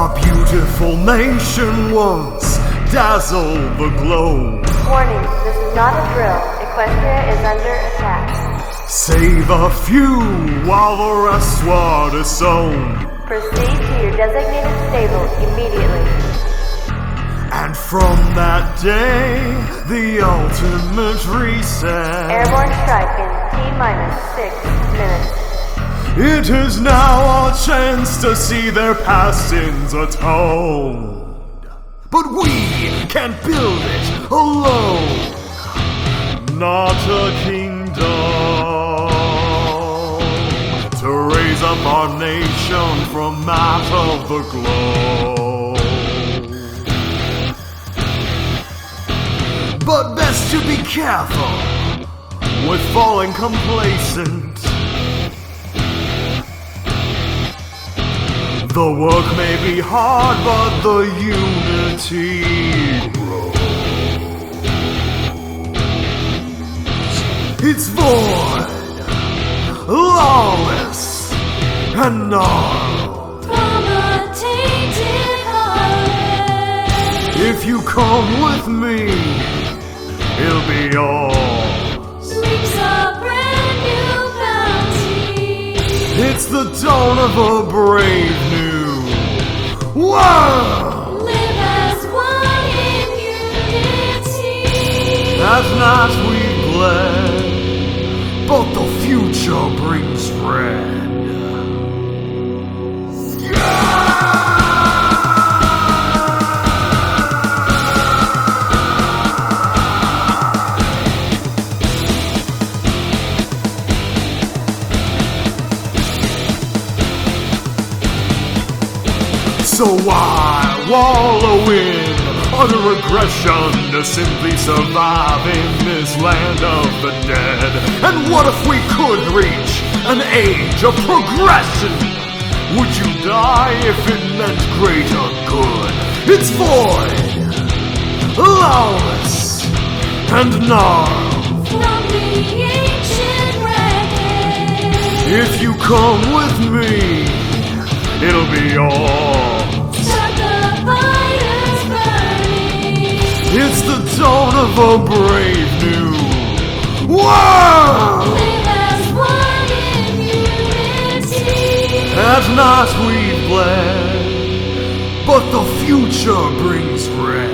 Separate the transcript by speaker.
Speaker 1: Our beautiful nation once dazzled the globe.
Speaker 2: Warning, this is not a drill. Equestria is under attack.
Speaker 1: Save a few while the rest were disowned.
Speaker 2: Proceed to your designated stable immediately.
Speaker 1: And from that day, the ultimate reset.
Speaker 2: Airborne strike in T-minus 6 minutes.
Speaker 1: It is now our chance to see their past sins atoned. But we can't build it alone. Not a kingdom to raise up our nation from out of the globe. But best to be careful with falling complacent. The work may be hard, but the unity grows. It's void, lawless, and gnarled.
Speaker 3: From a tainted heart.
Speaker 1: If you come with me, it'll be yours.
Speaker 3: Reaps a brand new bounty.
Speaker 1: It's the dawn of a brave new world.
Speaker 3: Live as one in unity.
Speaker 1: At night we bled, but the future brings red. So why wallow in utter regression to simply survive in this land of the dead? And what if we could reach an age of progression? Would you die if it meant greater good? It's void, lawless, and gnarled.
Speaker 3: From the ancient wreckage.
Speaker 1: If you come with me, it'll be yours.
Speaker 3: Start the fires burning.
Speaker 1: It's the dawn of a brave new world.
Speaker 3: Live as one in unity.
Speaker 1: At night we bled, but the future brings red.